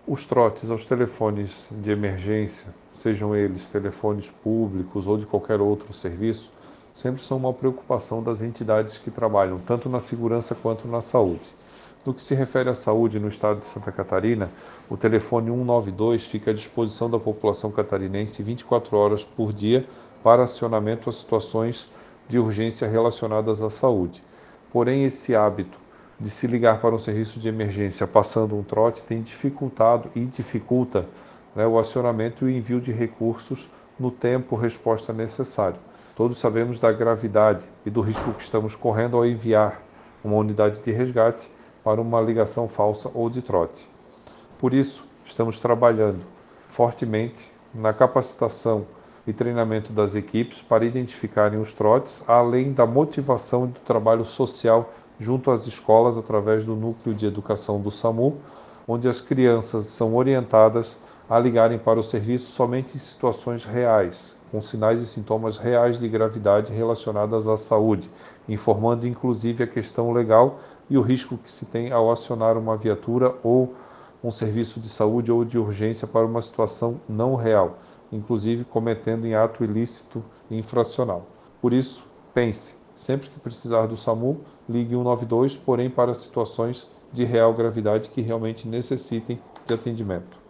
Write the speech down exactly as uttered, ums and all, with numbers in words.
Os trotes aos telefones de emergência, sejam eles telefones públicos ou de qualquer outro serviço, sempre são uma preocupação das entidades que trabalham tanto na segurança quanto na saúde. No que se refere à saúde no estado de Santa Catarina, o telefone cento e noventa e dois fica à disposição da população catarinense vinte e quatro horas por dia para acionamento a situações de urgência relacionadas à saúde. Porém, esse hábito de se ligar para um serviço de emergência passando um trote tem dificultado e dificulta, né, o acionamento e o envio de recursos no tempo resposta necessário. Todos sabemos da gravidade e do risco que estamos correndo ao enviar uma unidade de resgate para uma ligação falsa ou de trote. Por isso, estamos trabalhando fortemente na capacitação e treinamento das equipes para identificarem os trotes, além da motivação do trabalho social junto às escolas através do Núcleo de Educação do SAMU, onde as crianças são orientadas a ligarem para o serviço somente em situações reais, com sinais e sintomas reais de gravidade relacionadas à saúde, informando inclusive a questão legal e o risco que se tem ao acionar uma viatura ou um serviço de saúde ou de urgência para uma situação não real, inclusive cometendo em ato ilícito e infracional. Por isso, pense, sempre que precisar do SAMU, ligue cento e noventa e dois, porém para situações de real gravidade que realmente necessitem de atendimento.